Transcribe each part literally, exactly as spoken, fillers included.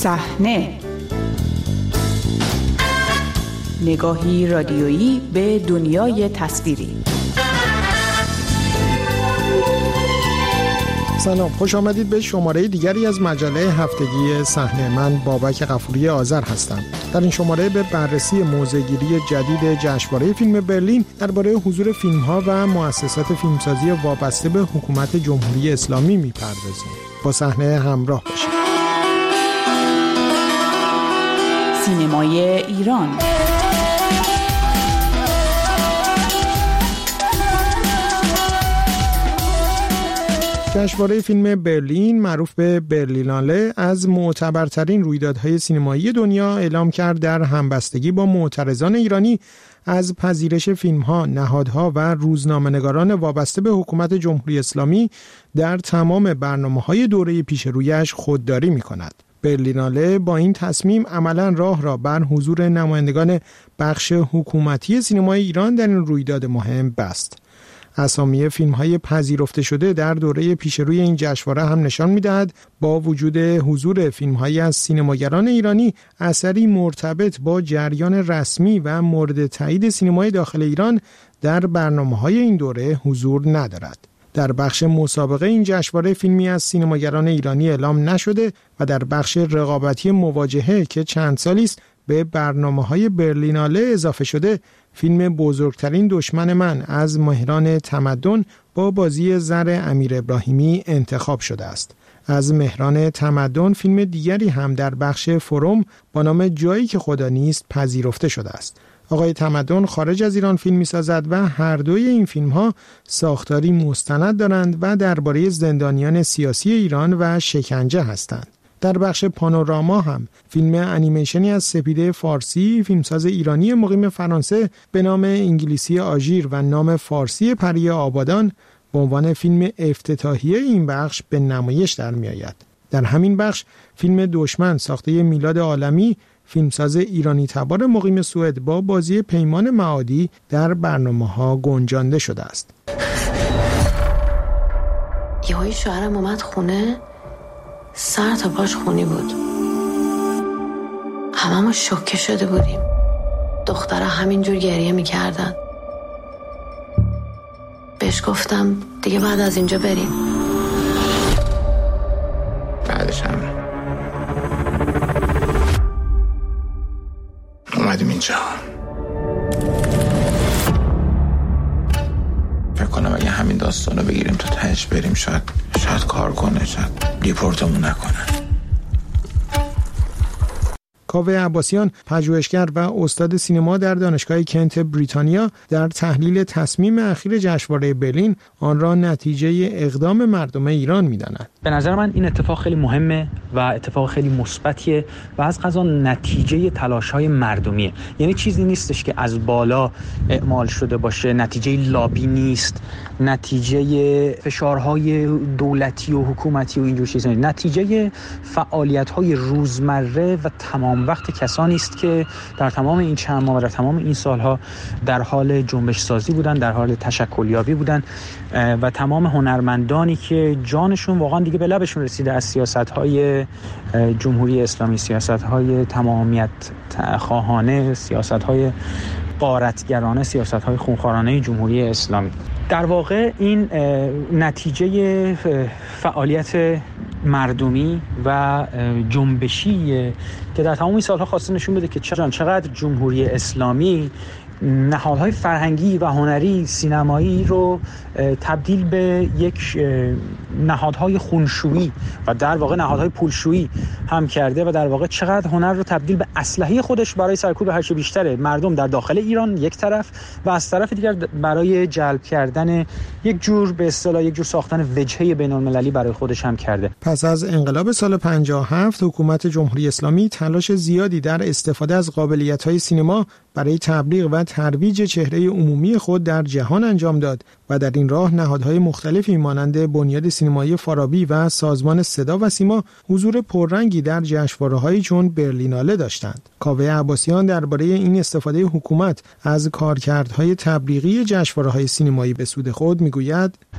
صحنه، نگاهی رادیویی به دنیای تصویری. سلام، خوش آمدید به شماره دیگری از مجله هفتگی صحنه. من بابک غفوری آذر هستم. در این شماره به بررسی موضع‌گیری جدید جشنواره فیلم برلین درباره حضور فیلم‌ها و مؤسسات فیلمسازی وابسته به حکومت جمهوری اسلامی می‌پردازیم. با صحنه همراه باشید. سینمای ایران. جشنواره فیلم برلین، معروف به برلیناله، از معتبرترین رویدادهای سینمایی دنیا اعلام کرد در همبستگی با معترضان ایرانی از پذیرش فیلم‌ها، نهادها و روزنامه‌نگاران وابسته به حکومت جمهوری اسلامی در تمام برنامه‌های دوره پیش رویش خودداری می‌کند. برلیناله با این تصمیم عملاً راه را بر حضور نمایندگان بخش حکومتی سینمای ایران در این رویداد مهم بست. اسامی فیلم‌های پذیرفته شده در دوره پیش روی این جشنواره هم نشان می‌دهد با وجود حضور فیلم‌هایی از سینماگران ایرانی، اثری مرتبط با جریان رسمی و مورد تایید سینمای داخل ایران در برنامه‌های این دوره حضور ندارد. در بخش مسابقه این جشنواره فیلمی از سینماگران ایرانی اعلام نشده و در بخش رقابتی مواجهه که چند سالی است به برنامه‌های برلیناله اضافه شده، فیلم بزرگترین دشمن من از مهران تمدن با بازی زر امیر ابراهیمی انتخاب شده است. از مهران تمدن فیلم دیگری هم در بخش فروم با نام جایی که خدا نیست پذیرفته شده است. آقای تمدن خارج از ایران فیلم می‌سازد و هر دوی این فیلم‌ها ساختاری مستند دارند و درباره زندانیان سیاسی ایران و شکنجه هستند. در بخش پانوراما هم فیلم انیمیشنی از سپیده فارسی، فیلمساز ایرانی مقیم فرانسه به نام انگلیسی آژیر و نام فارسی پری آبادان به عنوان فیلم افتتاحیه این بخش به نمایش در می آید. در همین بخش فیلم دشمن ساخته میلاد عالمی، فیلمساز ایرانی تبار مقیم سوئد با بازی پیمان معادی در برنامه‌ها گنجانده شده است. یهویی شوهرم اومد خونه، سر تا پاش خونی بود. هممون شوکه شده بودیم. دخترها همینجور گریه میکردن. بهش گفتم دیگه بعد از اینجا بریم. بعدش هم اومدیم اینجا. فکر کنم اگه همین داستانو بگیریم تا تهش بریم شاید شاید کار کنه، شاید دیپورتمون نکنه. کاوه عباسیان، پژوهشگر و استاد سینما در دانشگاه کنت بریتانیا، در تحلیل تصمیم اخیر جشنواره برلین آن را نتیجه اقدام مردم ایران می‌داند. به نظر من این اتفاق خیلی مهمه و اتفاق خیلی مثبتیه و از قضا نتیجه تلاش‌های مردمیه. یعنی چیزی نیستش که از بالا اعمال شده باشه، نتیجه لابی نیست، نتیجه فشارهای دولتی و حکومتی و اینجور چیزا نیست. نتیجه فعالیت‌های روزمره و تمام وقت کسانی است که در تمام این چند ماه و در تمام این سالها در حال جنبش سازی بودن، در حال تشکلیابی بودن و تمام هنرمندانی که جانشون واقعا دیگه به لبشون رسیده از سیاست‌های جمهوری اسلامی، سیاست‌های تمامیت خواهانه، سیاست‌های غارتگرانه، سیاست‌های خونخوارانه جمهوری اسلامی. در واقع این نتیجه فعالیت مردمی و جنبشی که در تمام این سالها خواسته نشون بده که چقدر جمهوری اسلامی نهادهای فرهنگی و هنری سینمایی رو تبدیل به یک نهادهای خونشویی و در واقع نهادهای پولشویی هم کرده و در واقع چقدر هنر رو تبدیل به اسلحه خودش برای سرکوب هرچه بیشتر مردم در داخل ایران یک طرف و از طرف دیگر برای جلب کردن یک جور به اصطلاح یک جور ساختن وجهه بین‌المللی برای خودش هم کرده. پس از انقلاب سال پنجاه و هفت حکومت جمهوری اسلامی تلاش زیادی در استفاده از قابلیت‌های سینما برای تبلیغ و ترویج چهره عمومی خود در جهان انجام داد و در این راه نهادهای مختلفی مانند بنیاد سینمایی فارابی و سازمان صدا و سیما حضور پررنگی در جشنواره‌هایی چون برلیناله داشتند. کاوه عباسیان درباره این استفاده حکومت از کارکردهای تبلیغی جشنواره‌های سینمایی به سود خود میگوید: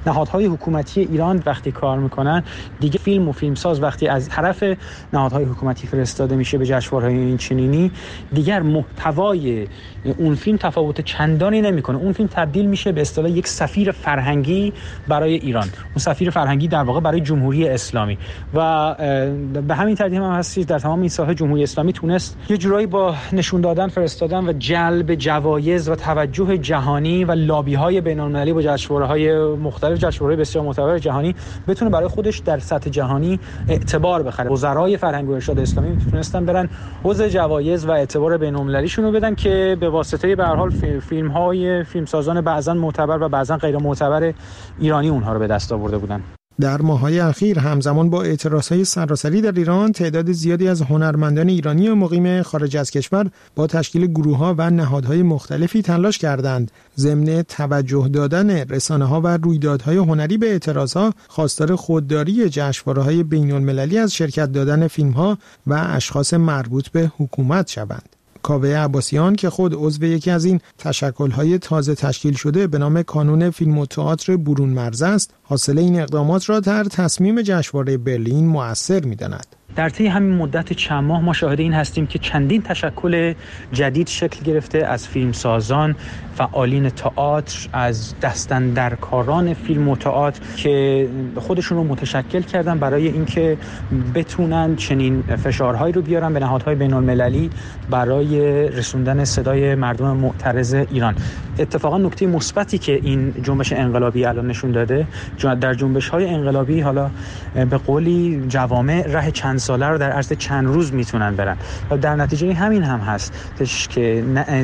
نهادهای حکومتی ایران وقتی کار میکنن دیگه فیلم و فیلمساز وقتی از طرف نهادهای حکومتی فرستاده میشه به جشنواره‌های این چنینی دیگر محتوای اون فیلم تفاوت چندانی نمیکنه. اون فیلم تبدیل میشه به اصطلاح یک سفیر فرهنگی برای ایران، اون سفیر فرهنگی در واقع برای جمهوری اسلامی و به همین ترتیب هم هستید در تمام این ساحه جمهوری اسلامی تونست یه جورایی با نشون دادن فرستادن و جلب جوایز و توجه جهانی و لابی‌های بین‌المللی با جشنواره‌های مختلف، جشنواره‌های بسیار معتبر جهانی بتونه برای خودش در سطح جهانی اعتبار بخره. وزرای فرهنگ و ارشاد اسلامی میتونستن برن حوض جوایز و اعتبار بین‌المللیشون رو بدن که به واسطه به هر حال فیلم‌های فیلمسازان بعضن معتبر و بعضن غیر معتبر ایرانی اونها رو به دست آورده بودن. در ماه‌های اخیر همزمان با اعتراضهای سراسری در ایران تعداد زیادی از هنرمندان ایرانی و مقیم خارج از کشور با تشکیل گروه‌ها و نهادهای مختلفی تلاش کردند ضمن توجه دادن رسانه‌ها و رویدادهای هنری به اعتراضها خواستار خودداری جشنواره‌های بین‌المللی از شرکت دادن فیلم‌ها و اشخاص مربوط به حکومت شوند. کاوه عباسیان که خود عضو یکی از این تشکل‌های تازه تشکیل شده به نام کانون فیلم و تئاتر برون مرز است، حاصل این اقدامات را در تصمیم جشنواره برلین مؤثر می‌داند. در طی همین مدت چند ماه ما شاهد این هستیم که چندین تشکل جدید شکل گرفته از فیلمسازان، فعالین تئاتر، از دستاندرکاران فیلم و تئاتر که خودشون رو متشکل کردن برای اینکه بتونن چنین فشارهایی رو بیارن به نهادهای بین‌المللی برای رسوندن صدای مردم معترض ایران. اتفاقا نکته مثبتی که این جنبش انقلابی الان نشون داده، در جنبش‌های انقلابی حالا به قولی جوامع راه چند ساله رو در عرض چند روز میتونن برن و در نتیجه همین هم هست که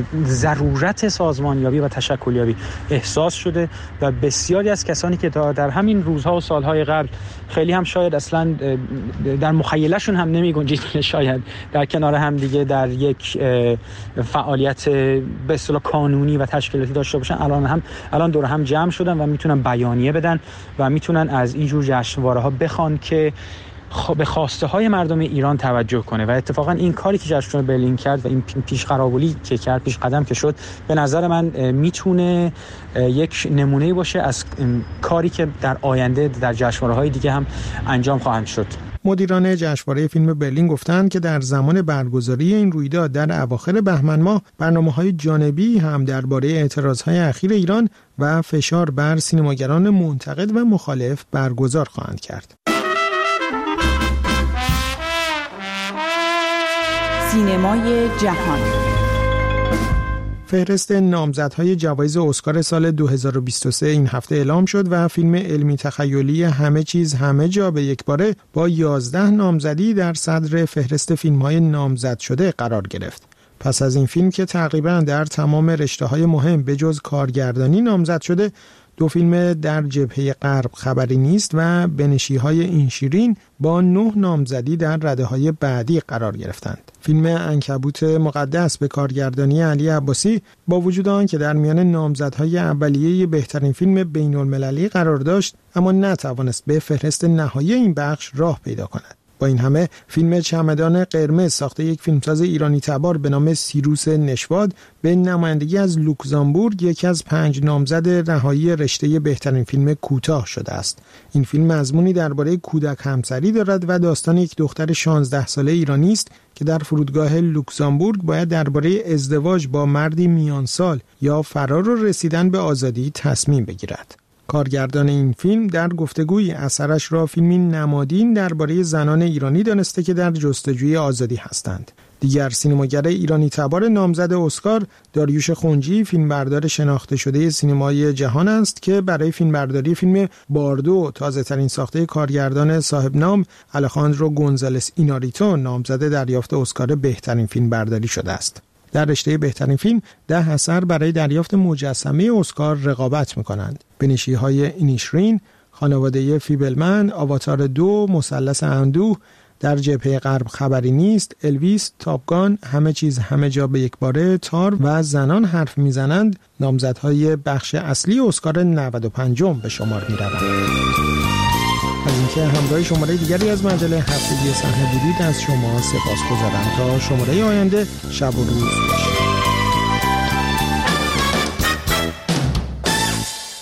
ضرورت سازمانیابی و تشکلیابی احساس شده و بسیاری از کسانی که در همین روزها و سالهای قبل خیلی هم شاید اصلا در مخیلهشون هم نمی گنجید شاید در کنار هم دیگه در یک فعالیت به اصطلاح قانونی و تشکیلاتی داشته باشن، الان هم الان دور هم جمع شدن و میتونن بیانیه بدن و میتونن از این جور جشنواره‌ها بخوان که به خواسته های مردم ایران توجه کنه و اتفاقا این کاری که جشنواره برلین کرد و این پیش قراولی که کرد، پیش قدم که شد، به نظر من میتونه یک نمونه باشه از کاری که در آینده در جشنواره های دیگه هم انجام خواهند شد. مدیران جشنواره فیلم برلین گفتند که در زمان برگزاری این رویداد در اواخر بهمن ماه برنامه‌های جانبی هم درباره اعتراضهای اخیر ایران و فشار بر سینماگران منتقد و مخالف برگزار خواهند کرد. سینمای جهان. فهرست نامزدهای جوایز اسکار سال دو هزار و بیست و سه این هفته اعلام شد و فیلم علمی تخیلی همه چیز همه جا به یک باره با یازده نامزدی در صدر فهرست فیلم‌های نامزد شده قرار گرفت. پس از این فیلم که تقریباً در تمام رشته‌های مهم به جز کارگردانی نامزد شده، دو فیلم در جبهه غرب خبری نیست و بنشی‌های این شیرین با نه نامزدی در رده‌های بعدی قرار گرفتند. فیلم عنکبوت مقدس به کارگردانی علی عباسی با وجود آن که در میان نامزدهای اولیه بهترین فیلم بین‌المللی قرار داشت، اما نتوانست به فهرست نهایی این بخش راه پیدا کند. با این همه فیلم چمدان قرمز ساخته یک فیلمساز ایرانی تبار به نام سیروس نشواد به نمایندگی از لوکزامبورگ یکی از پنج نامزد نهایی رشته بهترین فیلم کوتاه شده است. این فیلم مضمونی درباره کودک همسری دارد و داستان یک دختر شانزده ساله ایرانی است که در فرودگاه لوکزامبورگ باید درباره ازدواج با مردی میانسال یا فرار و رسیدن به آزادی تصمیم بگیرد. کارگردان این فیلم در گفتگویی اثرش را فیلمی نمادین درباره زنان ایرانی دانسته که در جستجوی آزادی هستند. دیگر سینماگر ایرانی تبار نامزد اسکار داریوش خنجی، فیلمبردار شناخته شده سینمای جهان است که برای فیلمبرداری فیلم باردو تازه‌ترین ساخته کارگردان صاحب نام الخاندرو گونزالس ایناریتو نامزد دریافت اسکار بهترین فیلمبرداری شده است. در رشته بهترین فیلم ده اثر برای دریافت مجسمه اسکار رقابت می‌کنند. بنشی‌های اینیشرین، خانواده فیبلمن، آواتار دو، مثلث اندوه، در جبهه غرب خبری نیست، الویس، تاپگان، همه چیز همه جا به یک باره، تار و زنان حرف میزنند نامزدهای بخش اصلی اسکار نود و پنجم به شمار می‌روند. از اینکه همراه شماره دیگری از مجله هفتگی صحنه بودید از شما سپاسگزارم. تا شماره آینده شب و روز باشید.